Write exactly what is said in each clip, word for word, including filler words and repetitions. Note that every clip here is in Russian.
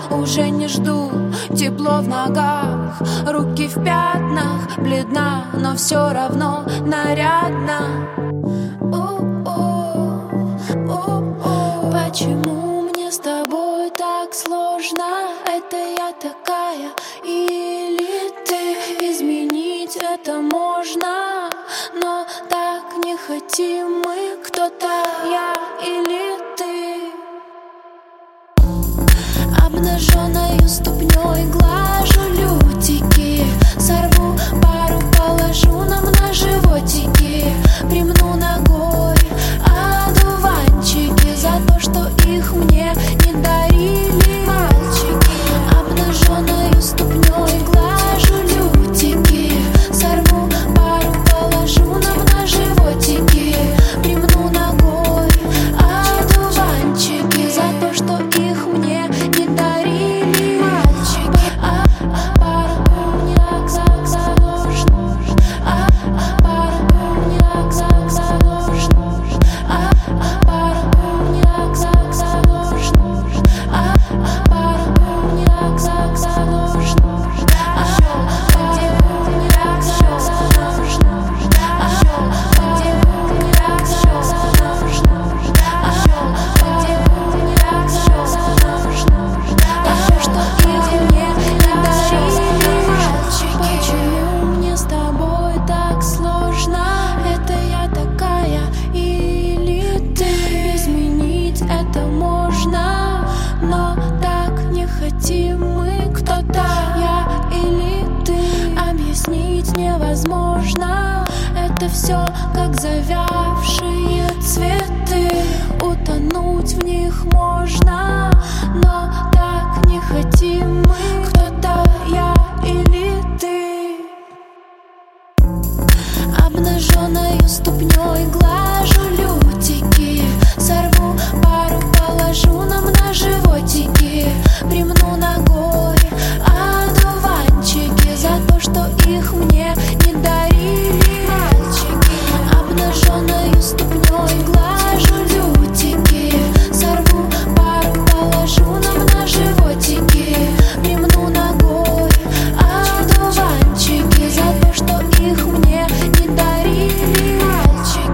уже не жду. Тепло в ногах, руки в пятнах. Бледна, но все равно нарядна. Почему мне с тобой так сложно? Это я такая или ты? Изменить это можно, но так не хотим мы. Кто-то я или ты? Обнаженной ступней глажу лютики, сорву пару, положу нам на животики. Примну ногой одуванчики за то, что их мне не дарили мальчики. Обнаженной ступней глажу лютики, сорву пару, положу нам на животики. Примну ногой одуванчики за то, что их мне не дарили мальчики. А пару не так заложно, а пару не так заложно, а пару не так заложно, а пару не так заложно, невозможно. Это все как завявшие цветы. Утонуть в них можно, но так не хотим мы. Кто-то я или ты? Обнаженной ступней глажу лютики, сорву пару, положу нам на животики. Примну ногой одуванчики за то, что их мне не дарили мальчики. Обнаженной ступней глажу лютики, сорву пару, положу нам на животики. Примну ногой одуванчики за то, что их мне не дарили мальчики.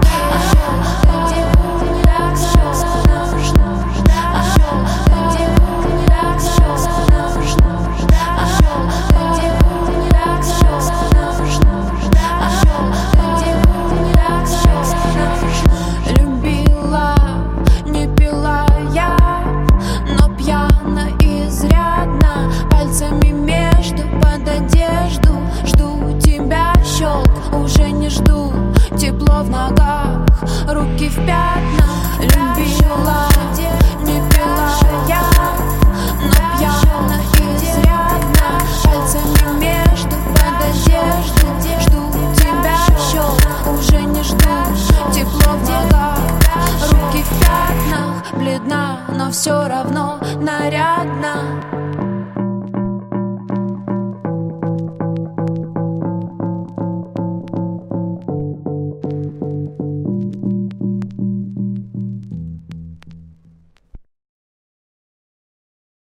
Любила, не пила я, но пьяна изрядно. Пальцами между под одежду жду тебя, щелк, уже не жду. Тепло в ногах, руки в пятнах. Любила